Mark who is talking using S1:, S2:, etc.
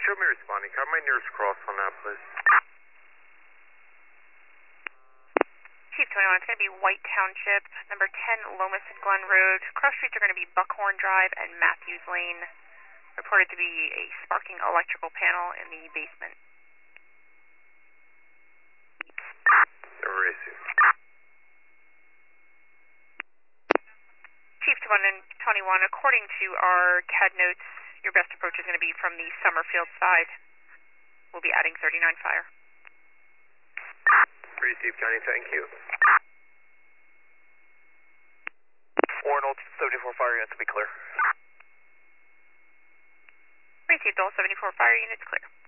S1: show me responding. Can I have my nearest cross on that, please?
S2: Chief 21, it's going to be White Township, number 10 Lomas and Glen Road. Cross streets are going to be Buckhorn Drive and Matthews Lane. Reported to be a sparking electrical panel in the basement.
S1: Erasing.
S2: Chief 21, according to our CAD notes, your best approach is going to be from the Summerfield side. We'll be adding 39 fire.
S1: Received, Johnny, thank you.
S3: Arnold, 74 fire units will be clear.
S2: Received, all 74 fire units clear.